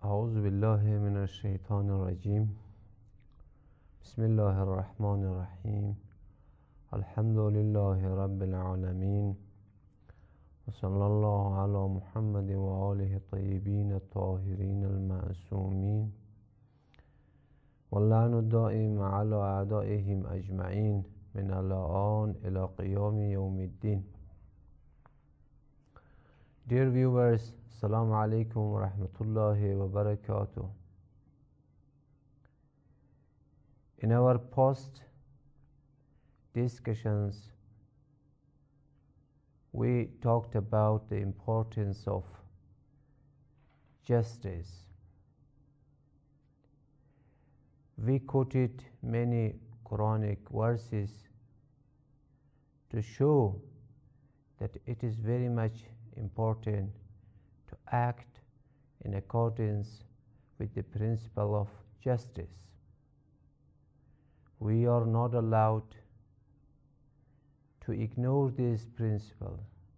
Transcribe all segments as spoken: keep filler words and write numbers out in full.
أعوذ بالله من الشيطان الرجيم. بسم الله الرحمن الرحيم. الحمد لله رب العالمين، وصلى الله على محمد وآله الطيبين الطاهرين المعصومين، واللعن الدائم على أعدائهم أجمعين من الآن إلى قيام يوم الدين. Dear viewers, Assalamu alaikum wa rahmatullahi wa barakatuh. In our past discussions, we talked about the importance of justice. We quoted many Quranic verses to show that it is very much important to act in accordance with the principle of justice. We are not allowed to ignore this principle,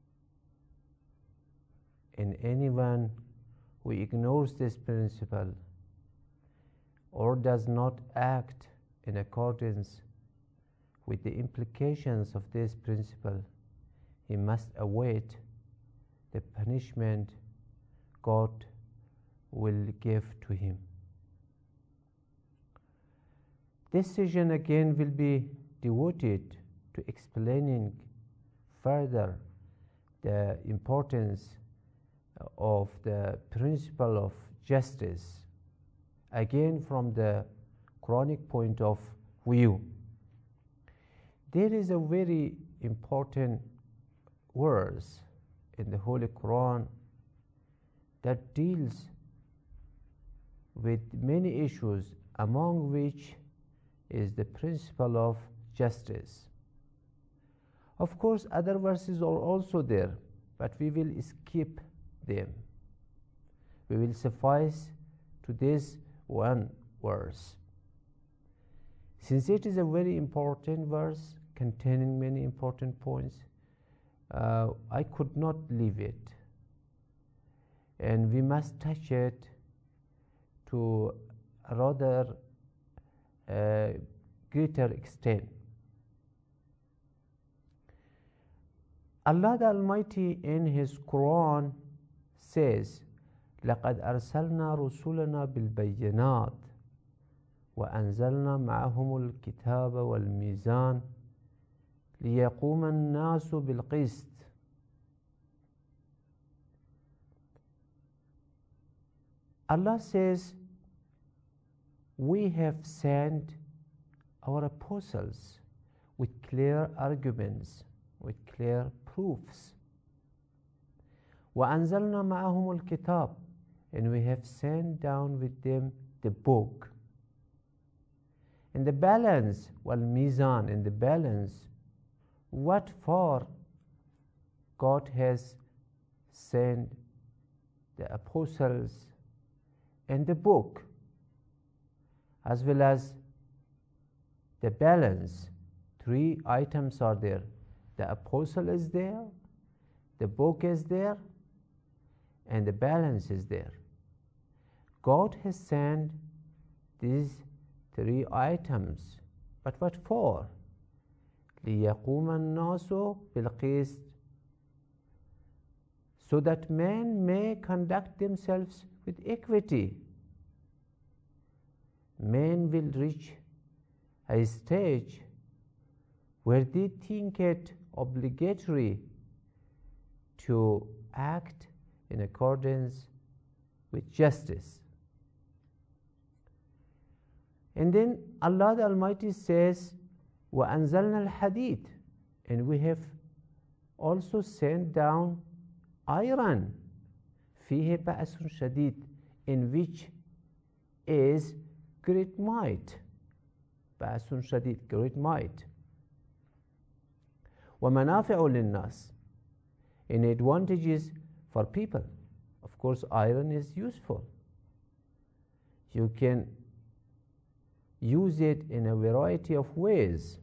and anyone who ignores this principle or does not act in accordance with the implications of this principle, he must await the punishment God will give to him. This session again will be devoted to explaining further the importance of the principle of justice, again from the Quranic point of view. There is a very important verse in the Holy Quran that deals with many issues, among which is the principle of justice. Of course, other verses are also there, but we will skip them. We will suffice to this one verse. Since it is a very important verse containing many important points, uh, I could not leave it, and we must touch it to a rather uh, greater extent. Allah the Almighty in His Quran says, لَقَدْ أَرْسَلْنَا رُسُلَنَا بِالْبَيِّنَاتِ وَأَنزَلْنَا مَعَهُمُ الْكِتَابَ وَالْمِيزَانَ لِيَقُومَ النَّاسُ بِالْقِسْطِ. Allah says, we have sent our apostles with clear arguments, with clear proofs. وَأَنزَلْنَا مَعَهُمُ الْكِتَابِ, and we have sent down with them the book. And the balance, وَالْمِيزَان, and the balance, what for God has sent the apostles and the book, as well as the balance. Three items are there. The apostle is there, the book is there, and the balance is there. God has sent these three items, but what for? لِيَقُومَ النَّاسُ بِالْقِسْطِ, so that men may conduct themselves with equity. Men will reach a stage where they think it obligatory to act in accordance with justice. And then Allah the Almighty says, وَأَنزَلْنَا الْحَدِيدِ, and we have also sent down iron, فِيهِ بَأْسٌ شَدِيدٌ, in which is great might. بَأْسٌ شَدِيدٌ, great might. وَمَنَافِعُ لِلنَّاسِ, in advantages for people. Of course, iron is useful. You can use it in a variety of ways.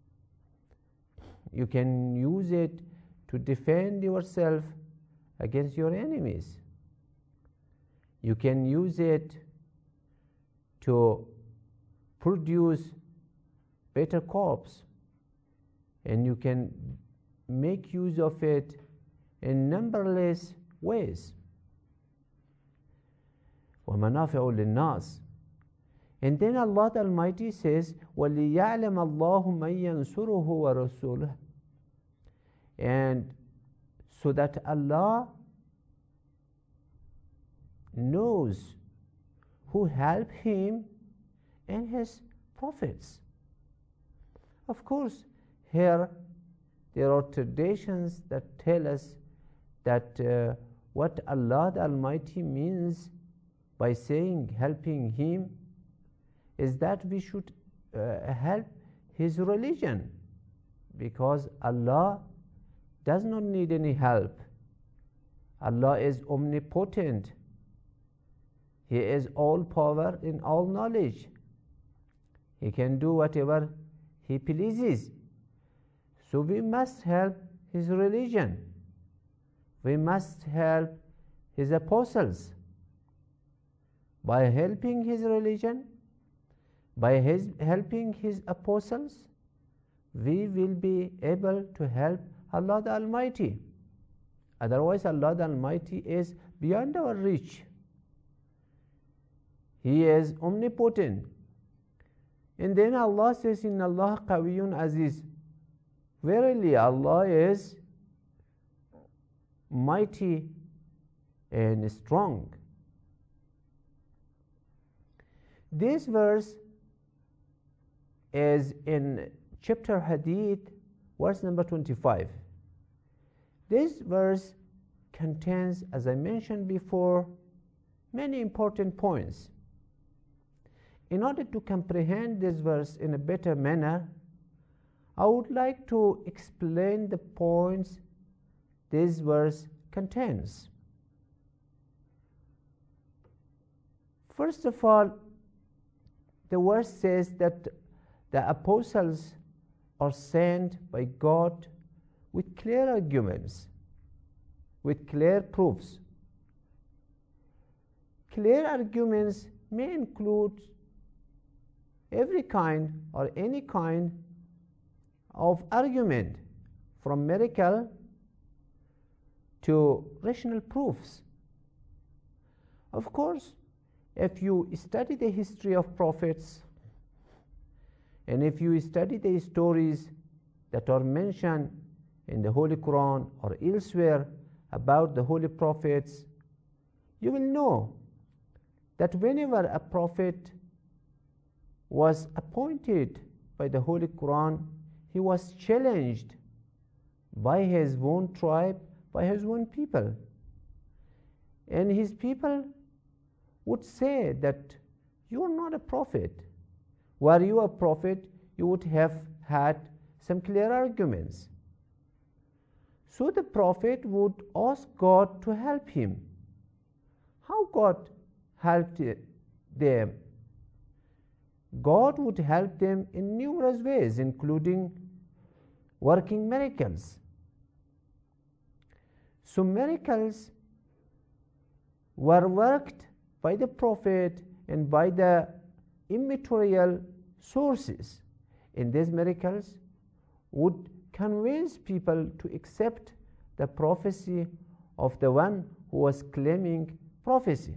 You can use it to defend yourself against your enemies. You can use it to produce better crops, and you can make use of it in numberless ways. وَمَنَافِعُ لِلنَّاسِ. And then Allah the Almighty says, وَلِيَعْلَمَ اللَّهُ مَنْ يَنْصُرُهُ وَرَسُولُهُ. And so that Allah knows who help Him and His prophets. Of course, here there are traditions that tell us that uh, what Allah the Almighty means by saying helping Him is that we should uh, help His religion, because Allah does not need any help. Allah is omnipotent. He is all power in all knowledge. He can do whatever He pleases. So we must help His religion. We must help His apostles. By helping His religion, by his helping His apostles, we will be able to help Allah the Almighty. Otherwise, Allah the Almighty is beyond our reach. He is omnipotent. And then Allah says, Inna Allah Qawiyyun Aziz. Verily, Allah is mighty and strong. This verse is in chapter Hadith, verse number twenty-five. This verse contains, as I mentioned before, many important points. In order to comprehend this verse in a better manner, I would like to explain the points this verse contains. First of all, the verse says that the apostles are sent by God with clear arguments, with clear proofs. Clear arguments may include every kind or any kind of argument, from miracle to rational proofs. Of course, if you study the history of prophets, and if you study the stories that are mentioned in the Holy Quran or elsewhere about the holy prophets, you will know that whenever a prophet was appointed by the Holy Quran, he was challenged by his own tribe, by his own people. And his people would say that you are not a prophet. Were you a prophet, you would have had some clear arguments. So the prophet would ask God to help him. How God helped them? God would help them in numerous ways, including working miracles. So miracles were worked by the prophet and by the immaterial sources. And these miracles would convince people to accept the prophecy of the one who was claiming prophecy.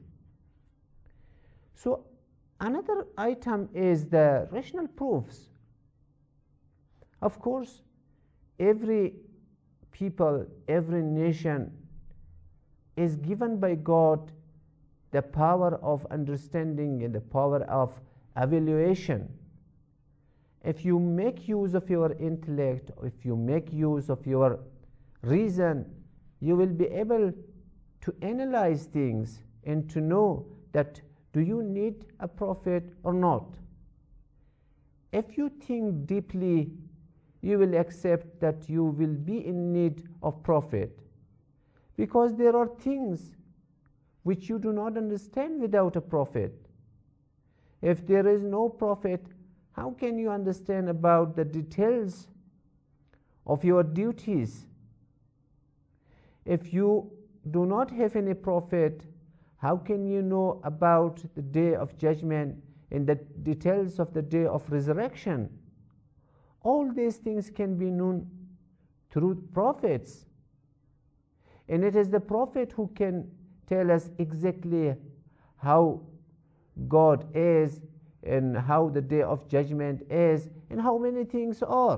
So another item is the rational proofs. Of course, every people, every nation is given by God the power of understanding and the power of evaluation. If you make use of your intellect, if you make use of your reason, you will be able to analyze things and to know that do you need a prophet or not. If you think deeply, you will accept that you will be in need of prophet, because there are things which you do not understand without a prophet. If there is no prophet, how can you understand about the details of your duties? If you do not have any prophet, How can you know about the day of judgment and the details of the day of resurrection? All these things can be known through prophets. And it is the prophet who can tell us exactly how God is and how the day of judgment is and how many things are.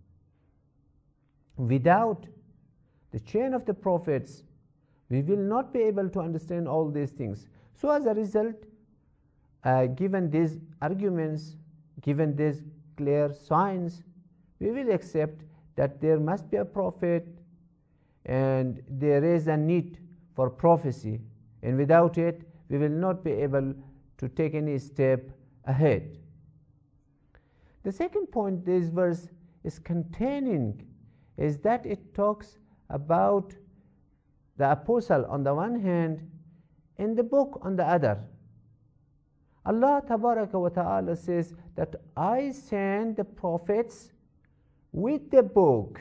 Without the chain of the prophets, we will not be able to understand all these things. So as a result, uh, given these arguments, given these clear signs, we will accept that there must be a prophet and there is a need for prophecy, and without it we will not be able to take any step ahead. The second point this verse is containing is that it talks about the apostle on the one hand and the book on the other. Allah Tabaraka wa Ta'ala says that I send the prophets with the book.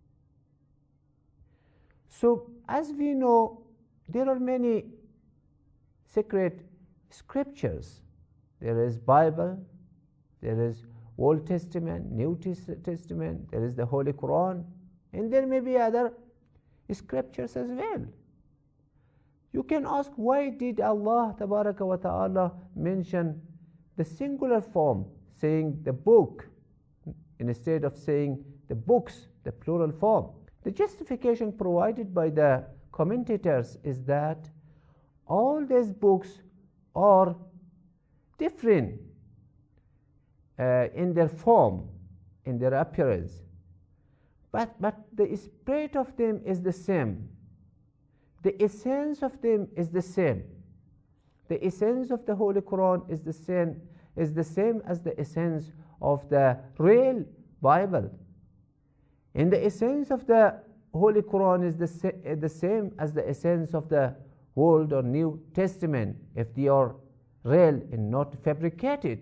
So as we know, there are many sacred scriptures. There is Bible, there is Old Testament, New Testament, there is the Holy Quran, and there may be other scriptures as well. You can ask, why did Allah Tabaraka wa Ta'ala mention the singular form, saying the book, instead of saying the books, the plural form? The justification provided by the commentators is that all these books are different uh, in their form, in their appearance, but, but the spirit of them is the same. The essence of them is the same. The essence of the Holy Quran is the same, is the same as the essence of the real Bible. And the essence of the Holy Quran is the, sa the same as the essence of the Old or New Testament, if they are real and not fabricated.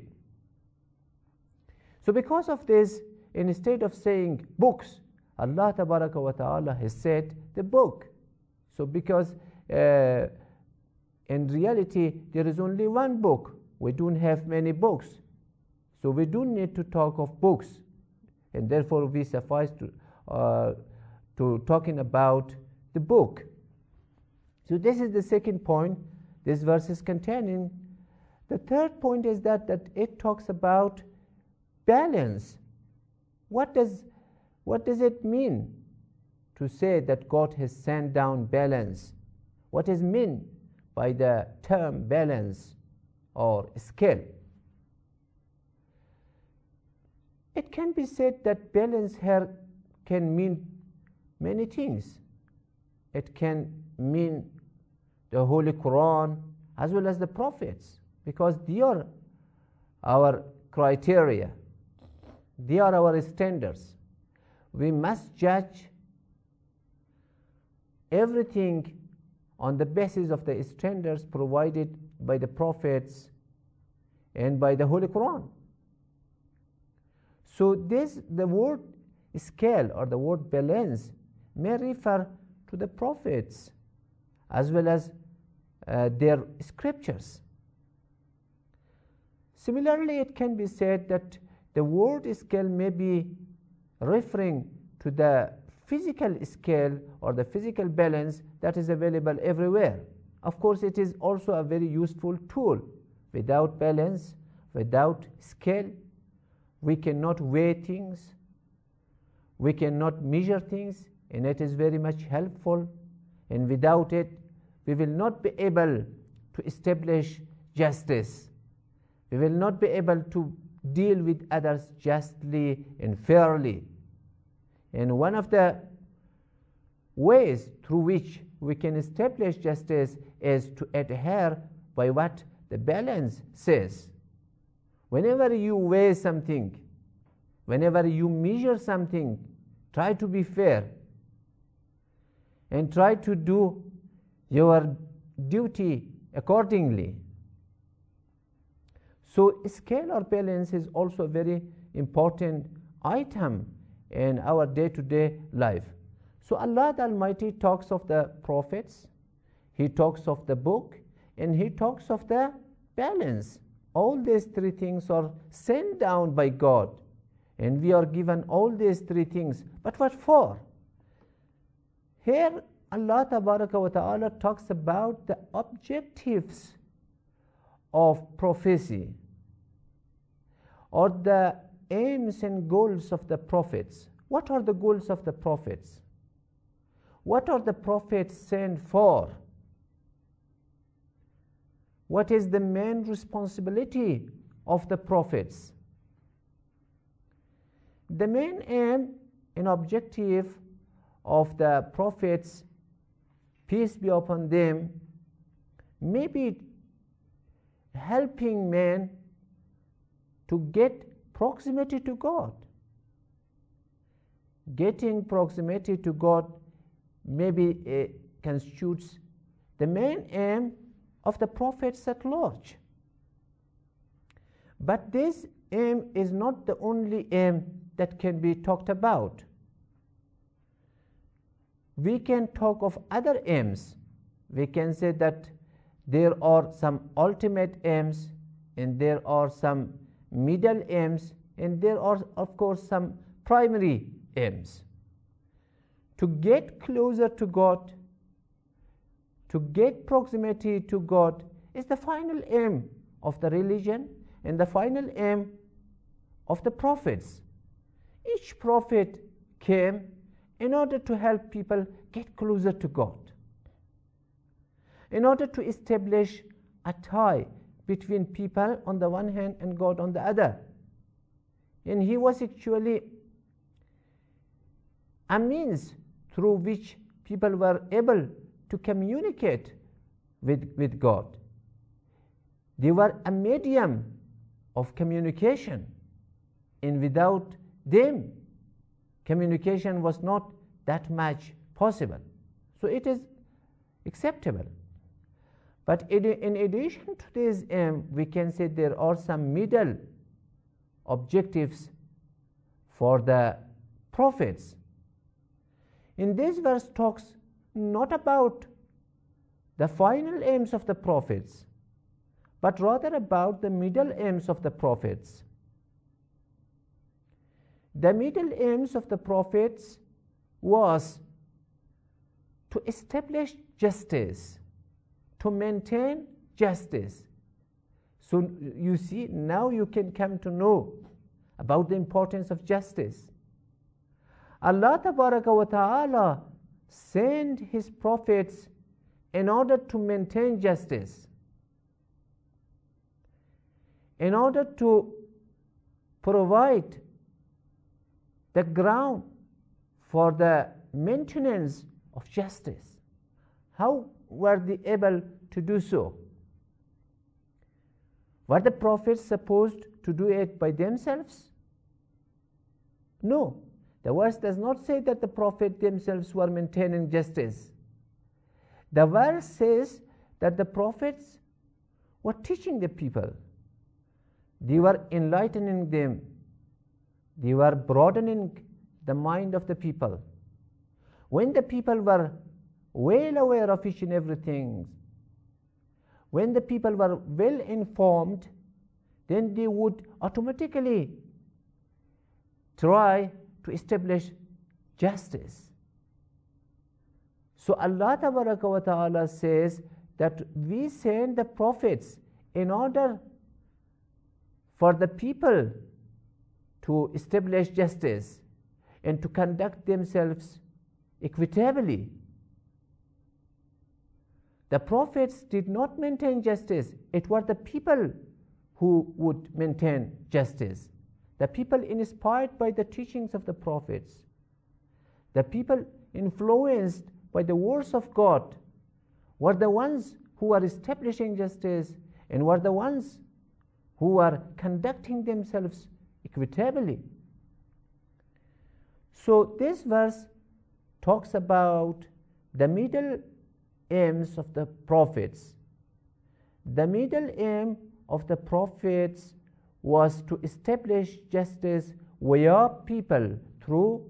So because of this, instead of saying books, Allah Tabaraka wa Ta'ala has said the book. So because uh, in reality there is only one book, we don't have many books, so we don't need to talk of books, and therefore we suffice to uh, to talking about the book. So this is the second point this verse is containing. The third point is that that it talks about balance. What does what does it mean to say that God has sent down balance? What is meant by the term balance or scale? It can be said that balance here can mean many things. It can mean the Holy Quran as well as the prophets, because they are our criteria, they are our standards. We must judge everything on the basis of the standards provided by the prophets and by the Holy Quran. So this, the word scale or the word balance may refer to the prophets as well as uh, their scriptures. Similarly, it can be said that the word scale may be referring to the physical scale or the physical balance that is available everywhere. Of course, it is also a very useful tool. Without balance, without scale, we cannot weigh things, we cannot measure things, and it is very much helpful. And without it, we will not be able to establish justice. We will not be able to deal with others justly and fairly. And one of the ways through which we can establish justice is to adhere by what the balance says. Whenever you weigh something, whenever you measure something, try to be fair and try to do your duty accordingly. So scale or balance is also a very important item in our day-to-day life. So Allah the Almighty talks of the prophets, He talks of the book, and he talks of the balance. All these three things are sent down by God, and we are given all these three things. But what for? Here Allah Tabaraka wa Ta'ala talks about the objectives of prophecy, or the aims and goals of the prophets. What are the goals of the prophets? What are the prophets sent for? What is the main responsibility of the prophets? The main aim and objective of the prophets, peace be upon them, may be helping man to get proximity to God. Getting proximity to God maybe uh, constitutes the main aim of the prophets at large. But this aim is not the only aim that can be talked about. We can talk of other aims. We can say that there are some ultimate aims, and there are some middle aims, and there are of course some primary aims. To get closer to God, to get proximity to God, is the final aim of the religion and the final aim of the prophets. Each prophet came in order to help people get closer to God, in order to establish a tie between people on the one hand and God on the other. And he was actually a means through which people were able to communicate with, with God. They were a medium of communication, and without them, communication was not that much possible. So it is acceptable. But in addition to this aim, we can say there are some middle objectives for the prophets. In this verse talks not about the final aims of the prophets, but rather about the middle aims of the prophets. The middle aims of the prophets was to establish justice, to maintain justice. So you see, now you can come to know about the importance of justice. Allah Tabaraka wa Ta'ala sent his prophets in order to maintain justice, in order to provide the ground for the maintenance of justice. How were they able to do so? Were the prophets supposed to do it by themselves? No. The verse does not say that the prophets themselves were maintaining justice. The verse says that the prophets were teaching the people. They were enlightening them. They were broadening the mind of the people. When the people were well aware of each and everything, when the people were well informed, then they would automatically try to establish justice. So Allah Tabaraka wa Ta'ala says that we send the prophets in order for the people to establish justice and to conduct themselves equitably. The prophets did not maintain justice. It were the people who would maintain justice. The people inspired by the teachings of the prophets, the people influenced by the words of God, were the ones who were establishing justice and were the ones who were conducting themselves equitably. So this verse talks about the middle aims of the prophets. The middle aim of the prophets was to establish justice via people, through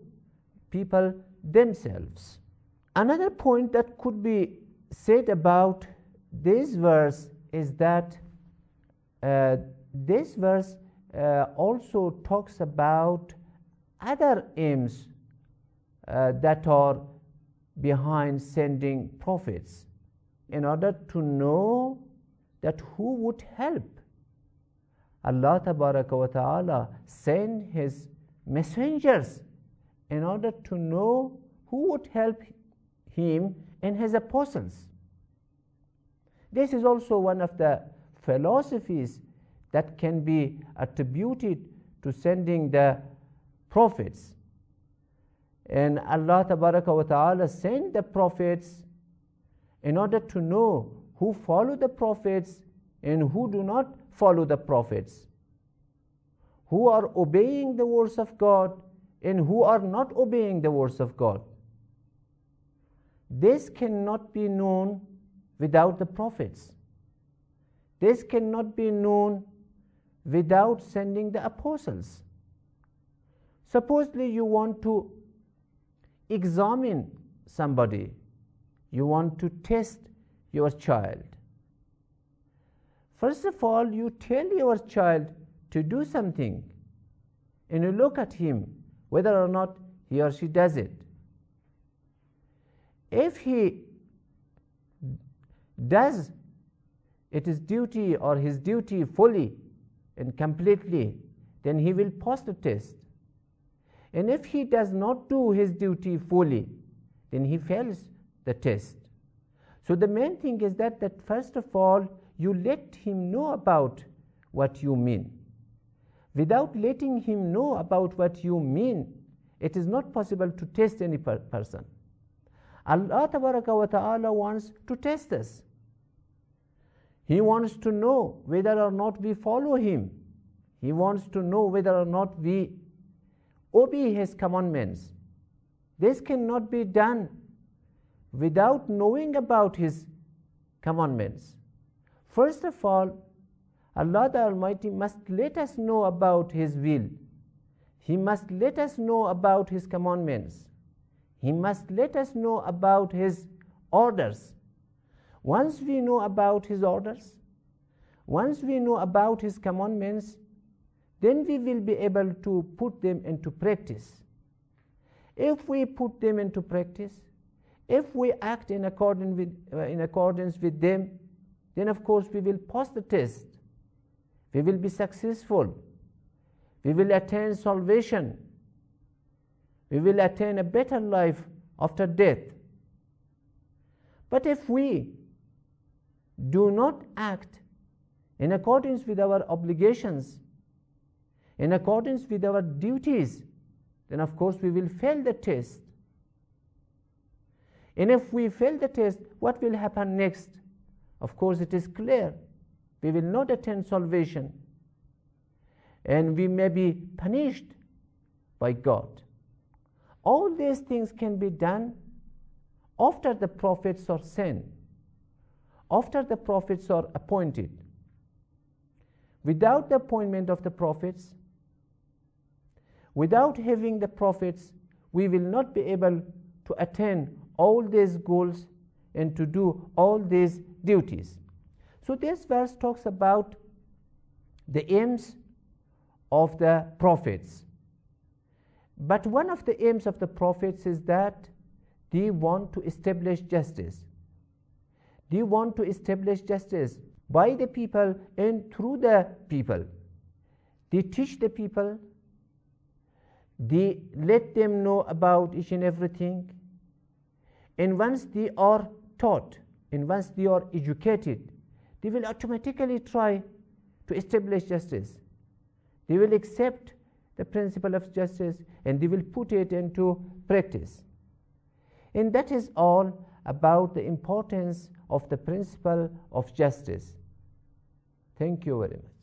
people themselves. Another point that could be said about this verse is that uh, this verse uh, also talks about other aims uh, that are behind sending prophets, in order to know that who would help. Allah Tabaraka wa Ta'ala sent his messengers in order to know who would help him and his apostles. This is also one of the philosophies that can be attributed to sending the prophets. And Allah Tabaraka wa Ta'ala sent the prophets in order to know who follow the prophets and who do not follow the prophets, who are obeying the words of God and who are not obeying the words of God. This cannot be known without the prophets. This cannot be known without sending the apostles. Supposedly you want to examine somebody, you want to test your child. First of all, you tell your child to do something, and you look at him whether or not he or she does it. If he does it is duty or his duty fully and completely, then he will pass the test. And if he does not do his duty fully, then he fails the test. So the main thing is that, that first of all, you let him know about what you mean. Without letting him know about what you mean, it is not possible to test any per person. Allah Tabaraka wa Ta'ala wants to test us. He wants to know whether or not we follow him. He wants to know whether or not we obey his commandments. This cannot be done without knowing about his commandments. First of all, Allah the Almighty must let us know about his will. He must let us know about his commandments. He must let us know about his orders. Once we know about his orders, once we know about his commandments, then we will be able to put them into practice. If we put them into practice, if we act in accordance with, uh, in accordance with them, then of course we will pass the test. We will be successful. We will attain salvation. We will attain a better life after death. But if we do not act in accordance with our obligations, in accordance with our duties, then of course we will fail the test. And if we fail the test, what will happen next? Of course it is clear. We will not attain salvation, and we may be punished by God. All these things can be done after the prophets are sent, after the prophets are appointed. Without the appointment of the prophets, without having the prophets, we will not be able to attain all these goals and to do all these duties. So this verse talks about the aims of the prophets. But one of the aims of the prophets is that they want to establish justice. They want to establish justice by the people and through the people. They teach the people. They let them know about each and everything. And once they are taught, and once they are educated, they will automatically try to establish justice. They will accept the principle of justice and they will put it into practice. And that is all about the importance of the principle of justice. Thank you very much.